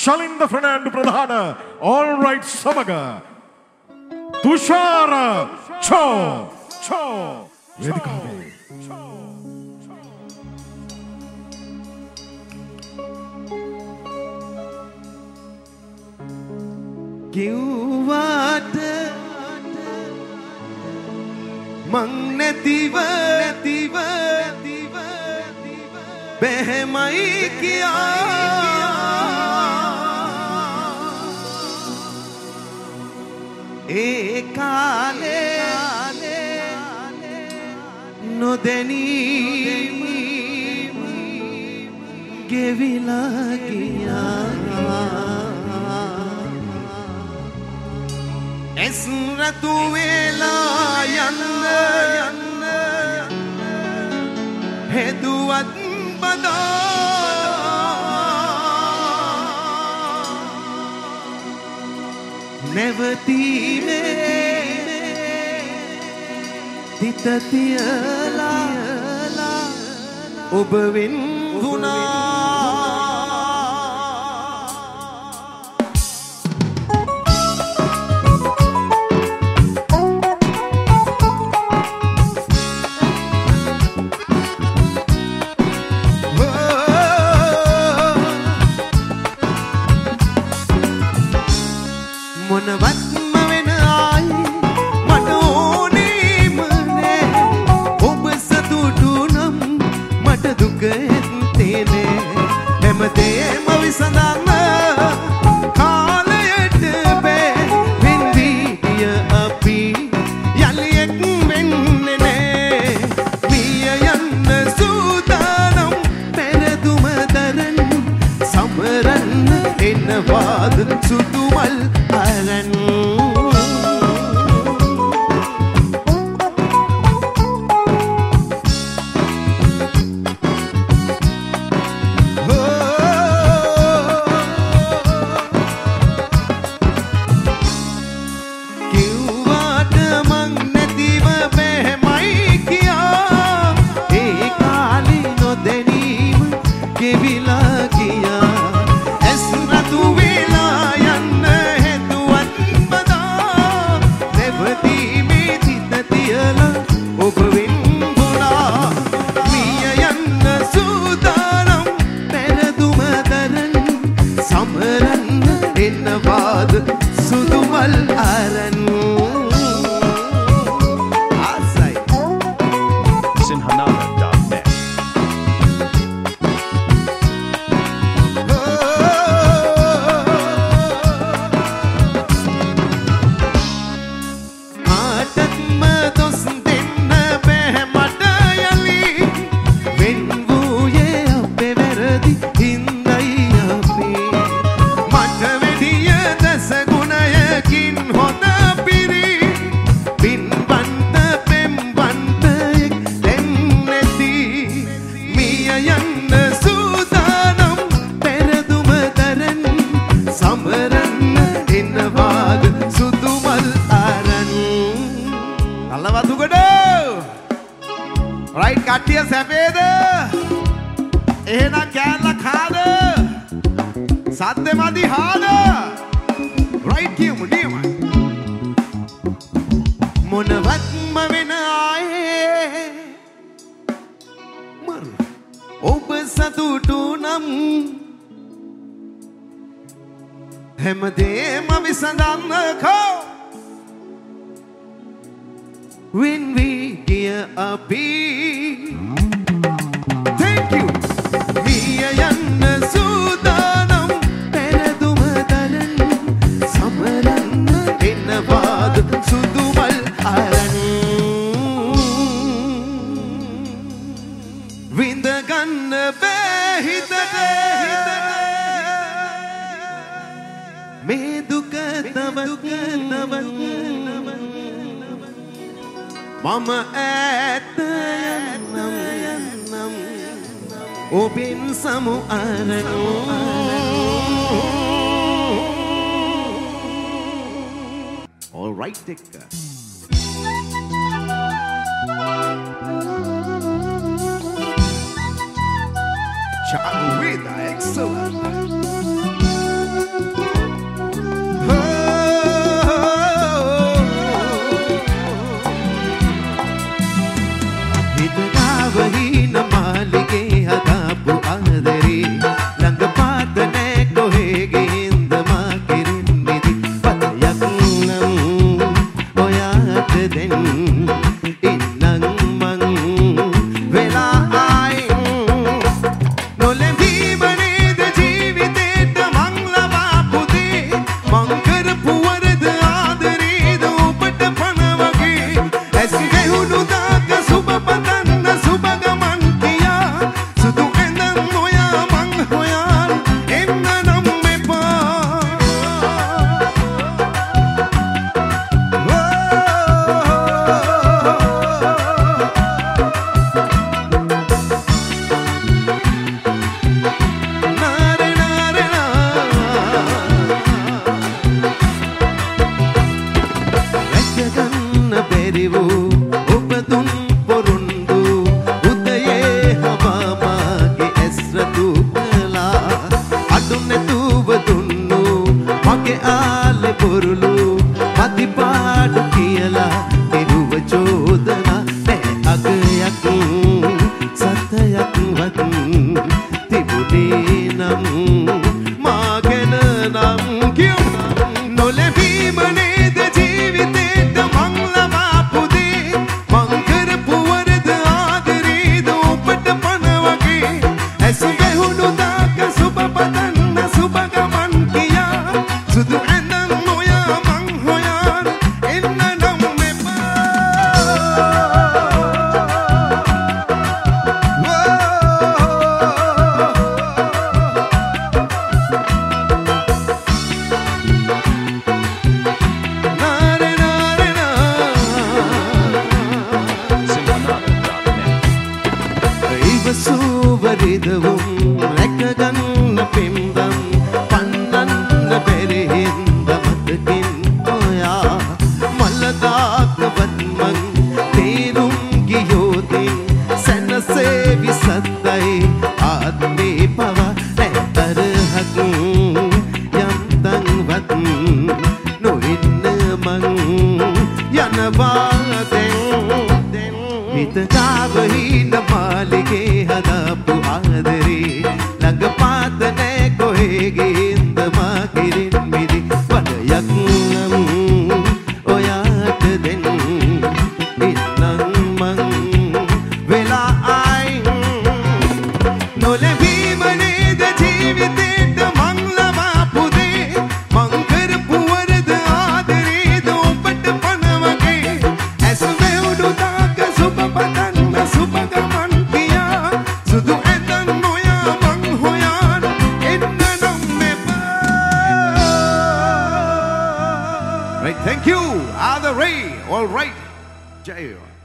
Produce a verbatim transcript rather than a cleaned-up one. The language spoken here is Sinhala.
ශලින්ද ෆර්නෑන්ඩෝ ප්‍රධාන all right සමග තුෂාර චෝ චෝ වේදිකාවේ කිව්වාට මං නැතිව නැතිව බැහැමයි කියා ඒ කාලේ නොදැනී ගෙවිලා ගියා එස්රතු වෙලා යන්න යන්න හෙදුවත් නැවතීමේ තිත තියලා ඔබ වෙන් වුණා මොනවත්ම වෙන ආයි මට ඕනේම නෑ ඔබ සතුටු නම් මට දුක ඇත්තේ නෑ හැමදේම විසඳන්න කාලයට බෑ වෙන් වී ගිය අපි යලි එක් වෙන්නේ නෑ මිය යන්න සූදානම් පෙරදුම දරන් සමරන්න එනවාද සුදුමල් අරන් කිව්වාට මං නැතිව බැහැමයි කියා ඒ කාලේ නොදැනීම ගෙවිලා ගියා ඇස් රතු වෙලා යන්න හෙදුවත් බදා නැවතීමේ තිත තියලා ඔබ වෙන් වුණා මිය යන්න සූදානම් පෙරදුම දරන් සමරන්න එනවාද සුදුමල් අරන් ආසයි sinhanada dot net ආතත්ම දොස් දෙන්න බැහැ මට යලි වෙන් වූයේ අපේ වැරදි හින්දයි අපි මට වෙඩිය දස ගුණයකින් හොඳ පිරි පින්වන්ත පෙම්වන්ත එක් දැන් නැති මිය යන්න සූදානම් පෙරදුම දරන් සමරන්න එනවාද සුදුමල් අරන් අල්ලවතුගඩ රයිට් කට්ටිය සැපේද එහෙනම් කෑල්ල කාද සද්දෙ මදි හාද රයිට් කියමු ඩියමයි මොනවත්ම වෙන ආයේ මරු ඔබ සතුටු නම් හැමදේම විසඳන්න කෝ when we dear අපි thank you මිය යන්න සූදානම් පෙරදුම දරන් සමරන්න එනවාද සුදුමල් අරන් විඳ ගන්න බෑ හිතට මේ දුක තවත් මම ඈත යන්නම් ඔබෙන් සමු අරන් all right take care Chagweda excellent ආලේ පුරුළු අතිපාඩු කියලා එරුව චෝදනා නෑ අගයක් සතයක්වත් තිබුණේ නම් මාගෙන නම් කියමු නොලැබීම නේද ජීවිතේට මං ලබාපු දේ මං කරපු වරද ආදරේද ඔබට පන වගේ ඇස් ගැහුණු දාක සුබ පතන්න සුබ ගමන් කියා සුදු ඇඳන් නොයා මං හොයන් එන්න නම් මෙපා සුවරිදවුම් රැකගන්න පෙම්දම් පන්නන්න බැරිහින්ද මතකින් ඔයා මල්ලදාකවත් මං තේරුම් ගියෝතින් සැනසේ විසත්තයි ආත්මේ පවා නැතරහක් යම්තන්වත් නොඉන්න මං යනවා දැන් හිතකාවහින මාලිගේ හදපු ආදරේ ළඟ පාත නෑ කොහෙගින්ද මා කිරින් මිදි වඩයක් නම් ඔයාට දෙන්න ඉන්නම් මං වෙලා අයින් නොලැබීම නේද ජීවිතේට මං ලබාපු දේ මං කරපු වරද ආදරේද ඔබට පන වගේ ඇස් වැවුණු දාක සුබ පතන්න සුබ ගමන් කියා සුදු ඇඳන් නොයා මං හොයන් එන්න නම් මෙපා. Right, thank you, Adare. All right, Jai.